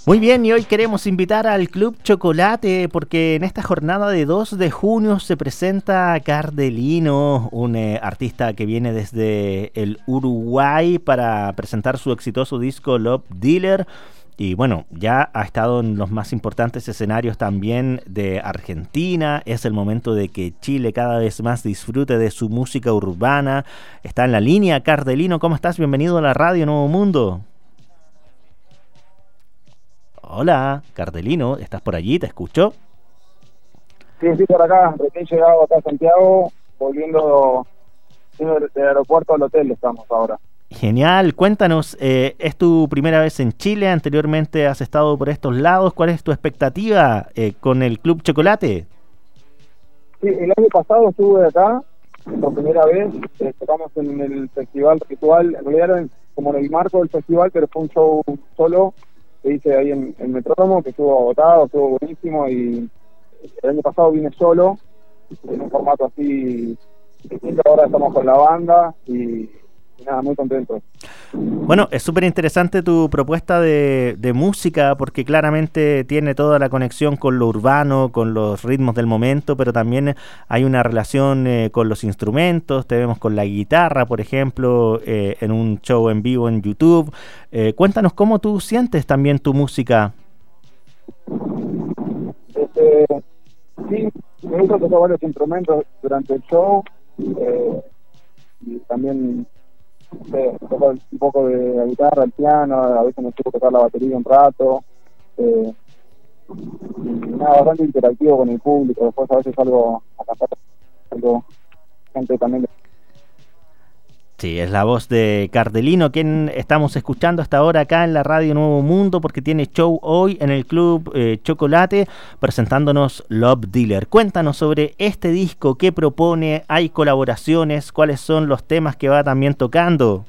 Muy bien, y hoy queremos invitar al Club Chocolate porque en esta jornada de 2 de junio se presenta Cardelino, un artista que viene desde el Uruguay para presentar su exitoso disco Love Dealer. Y bueno, ya ha estado en los más importantes escenarios también de Argentina. Es el momento de que Chile cada vez más disfrute de su música urbana. Está en la línea Cardelino. ¿Cómo estás? Bienvenido a la radio Nuevo Mundo. Hola, Cardelino, ¿estás por allí? ¿Te escucho? Sí, estoy por acá, recién llegado acá a Santiago, volviendo del aeropuerto al hotel estamos ahora. Genial, cuéntanos, ¿es tu primera vez en Chile? ¿Anteriormente has estado por estos lados? ¿Cuál es tu expectativa con el Club Chocolate? Sí, el año pasado estuve acá, por primera vez, tocamos en el Festival Ritual, en realidad era como en el marco del festival, pero fue un show solo que hice ahí en Metrónomo, que estuvo agotado, estuvo buenísimo, y el año pasado vine solo, en un formato así distinto. Ahora estamos con la banda y nada, muy contentos. Bueno, es súper interesante tu propuesta de música porque claramente tiene toda la conexión con lo urbano, con los ritmos del momento, pero también hay una relación con los instrumentos. Te vemos con la guitarra, por ejemplo, en un show en vivo en YouTube. Cuéntanos cómo tú sientes también tu música. Sí, me gusta tocar varios instrumentos durante el show, y también toco un poco de la guitarra, el piano, a veces me suelo tocar la batería un rato, y nada, bastante interactivo con el público. Después a veces salgo a cantar, gente también. Sí, es la voz de Cardelino, quien estamos escuchando hasta ahora acá en la Radio Nuevo Mundo, porque tiene show hoy en el Club Chocolate, presentándonos Love Dealer. Cuéntanos sobre este disco, qué propone, hay colaboraciones, cuáles son los temas que va también tocando.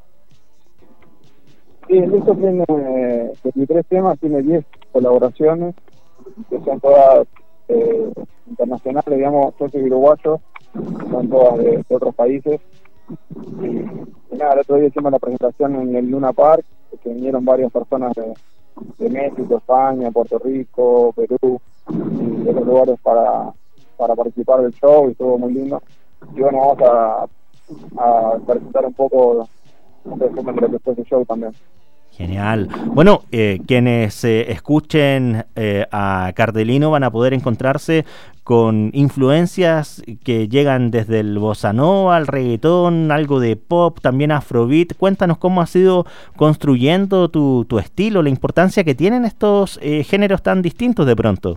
Sí, el disco tiene 23 temas, tiene 10 colaboraciones, que son todas internacionales, digamos. Yo soy uruguayo, son todas de otros países. Y nada, el otro día hicimos la presentación en el Luna Park, que vinieron varias personas de México, España, Puerto Rico, Perú y de otros lugares para participar del show, y estuvo muy lindo. Y bueno, vamos a presentar un poco un resumen de lo que fue ese show también. Genial. Bueno, quienes escuchen a Cardelino van a poder encontrarse con influencias que llegan desde el bossa nova, al reggaetón, algo de pop, también afrobeat. Cuéntanos cómo has ido construyendo tu estilo, la importancia que tienen estos géneros tan distintos de pronto.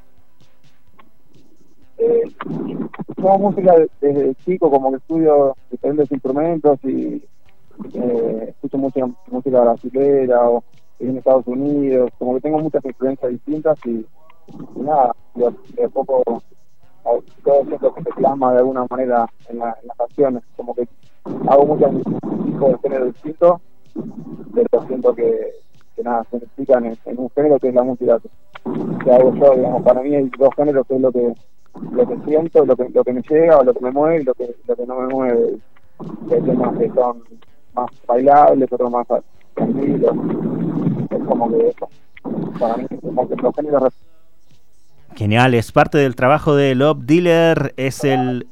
Hago música desde chico, como que estudio diferentes instrumentos y escucho mucha música brasilera o en Estados Unidos, como que tengo muchas influencias distintas y nada, de poco todo eso que se plasma de alguna manera en las canciones, como que hago muchos tipos de género distintos, pero siento que nada, se unifican en un género que es la música que hago yo. Digamos, para mí hay dos géneros, que es lo que siento, lo que me llega o lo que me mueve y lo que no me mueve. Hay temas que son más bailables, otros más tranquilos. Es como que eso, para mí, como que los géneros. Genial, es parte del trabajo de Love Dealer, es el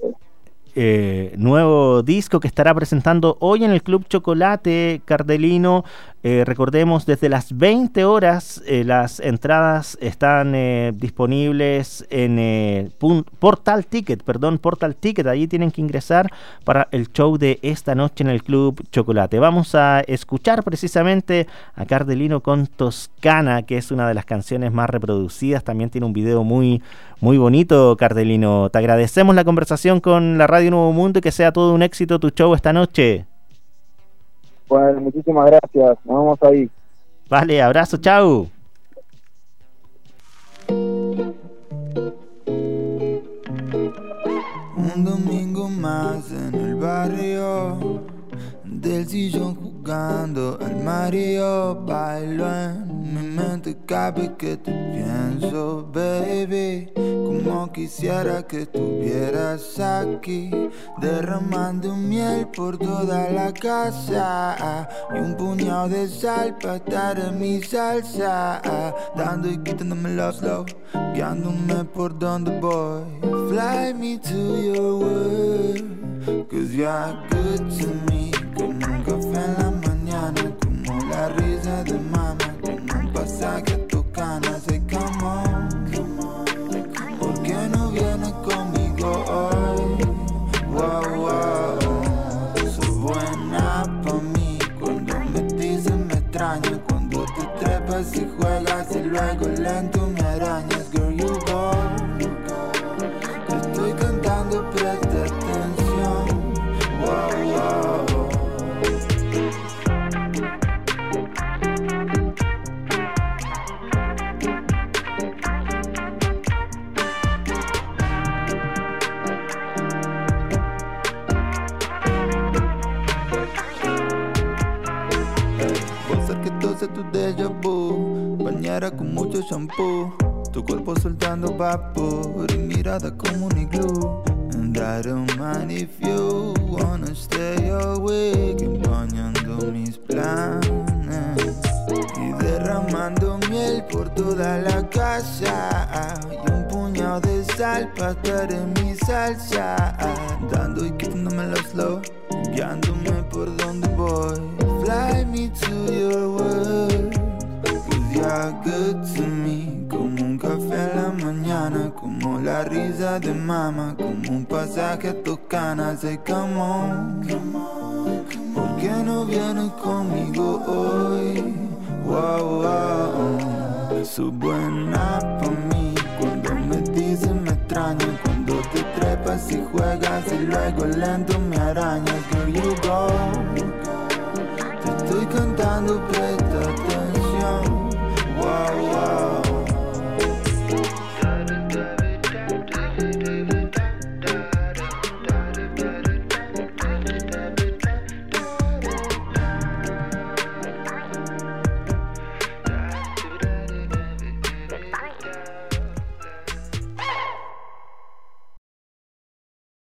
nuevo disco que estará presentando hoy en el Club Chocolate, Cardelino. Recordemos, desde las 20 horas las entradas están disponibles en Portal Ticket, allí tienen que ingresar para el show de esta noche en el Club Chocolate. Vamos a escuchar precisamente a Cardelino con Toscana, que es una de las canciones más reproducidas. También tiene un video muy bonito, Cardelino. Te agradecemos la conversación con la Radio Nuevo Mundo y que sea todo un éxito tu show esta noche. Bueno, muchísimas gracias. Nos vemos ahí. Vale, abrazo, chau. Un domingo más en el barrio, del sillón jugando al Mario. Bailo en mi mente cada vez que te pienso, baby. Como quisiera que estuvieras aquí, derramando miel por toda la casa y un puñado de sal para estar en mi salsa, dando y quitándome los slow, guiándome por donde voy. Fly me to your world, cause you are good to me. Como un café en la mañana, como la risa de mamá, como un pasaje a tu cana. Say come on, ¿por qué no vienes conmigo hoy? Wow, wow, sos buena pa' mí. Cuando me dices me extraño, cuando te trepas y juegas y luego lento me arañas. Girl, you go, te estoy cantando, presta atención. Wow, wow. Tu déjà vu, bañera con mucho shampoo, tu cuerpo soltando vapor y mirada como un iglú. And I don't mind if you wanna stay awake, empañando mis planes y derramando miel por toda la casa y un puñado de sal para estar en mi salsa, dando y quitándome los slow, guiándome por donde voy. Fly me to your world, cause you're good to me. Como un café en la mañana, como la risa de mamá, como un pasaje a Toscana. Say come on, ¿por qué no vienes conmigo hoy? Wow, wow, sos buena pa' mí. Cuando me dices me extraño, cuando te trepas y juegas y luego lento me arañas. Girl, you go, te estoy cantando,